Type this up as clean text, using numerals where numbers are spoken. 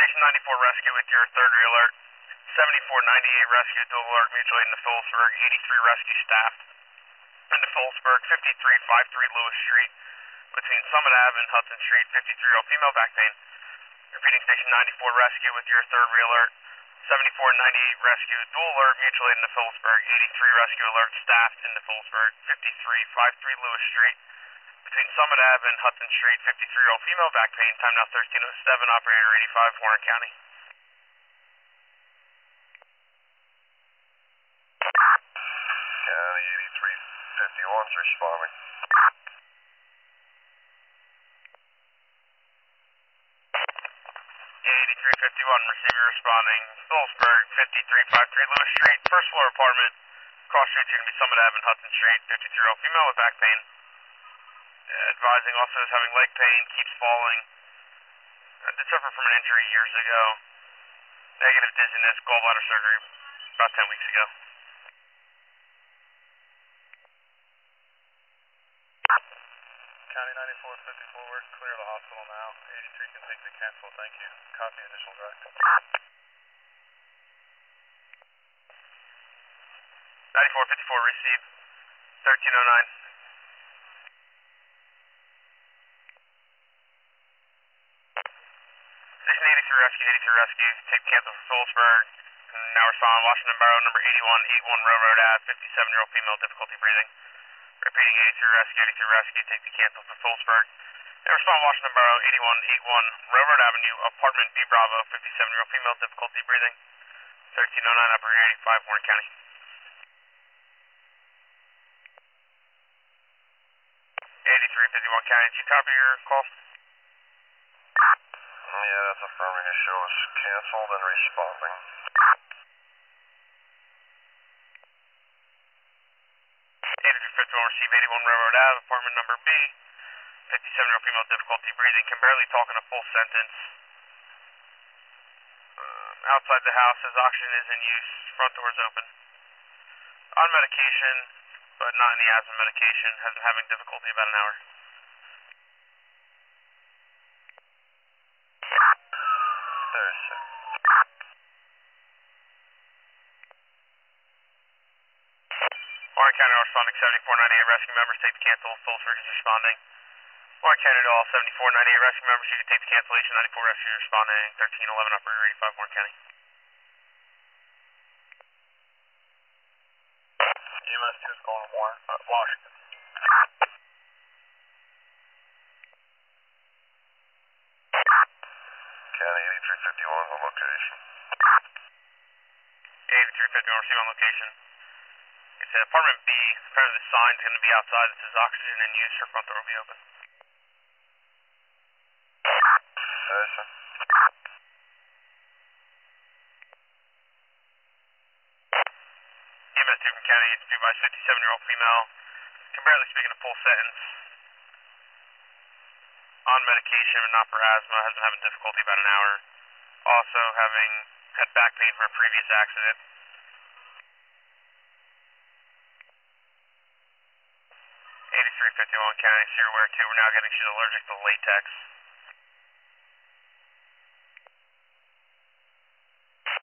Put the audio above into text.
Station 94 rescue with your third alert. 7498 rescue, dual alert mutually into Phillipsburg. 83 rescue staff into Phillipsburg. 5353 Lewis Street between Summit Ave and Hudson Street. 53-year-old female back pain. Repeating Station 94 rescue with your third alert. 7498 rescue, dual alert mutually into Phillipsburg. 83 rescue alert staff into Phillipsburg. 5353 Lewis Street between Summit Ave and Hudson Street. 53-year-old female back pain. Time now 13:07. Operator 85, Warren County. County 8351's responding. 8351, receiver responding. Phillipsburg, 5353 Lewis Street, first floor apartment. Cross streets are going to be Summit Ave and Hudson Street. 53-year-old female with back pain. Advising also is having leg pain, keeps falling. Did suffer from an injury years ago. Negative dizziness, gallbladder surgery about 10 weeks ago. County 9454, we're clear of the hospital now. 83 can take the cancel, thank you. Copy initial direct. 9454 received. 1309. Station 83 rescue, 83 rescue. Take cancel for Phillipsburg. Now respond Washington Borough, number 8181 Railroad Ave, 57-year-old female, difficulty breathing. Repeating 83 rescue, 83 rescue. Take the cancel for Phillipsburg. Now respond Washington Borough, 8181 Railroad Avenue, apartment B Bravo, 57-year-old female, difficulty breathing. 1309, operator 85, Warren County. 8351 County, did you copy your call? Yeah, that's affirming a show is canceled and responding. 8351 receive 81 Railroad Ave, apartment number B. 57-year-old female, difficulty breathing, can barely talk in a full sentence. Outside the house, says oxygen is in use, front door's open. On medication, but not any asthma medication, has been having difficulty about an hour. There's Warren County responding 7498 rescue members, take the cancel. Phillipsburg is responding. Warren County to all 7498 rescue members, you can take the cancellation. 94 rescue is responding. 1311 operator 85 Warren County. EMS 2 is going to Washington. County 8351 on location. 8351 receive on location. It's apartment B. Apparently the sign's going to be outside. It says oxygen in use. Her front door will be open. Yes, sir. EMS 2 from County. It's due by 57-year-old female. Can barely speak in a full sentence. On medication, but not for asthma. Has been having difficulty about an hour. Also had back pain from a previous accident. 8351 County, so you're aware too, we're now getting she's allergic to latex.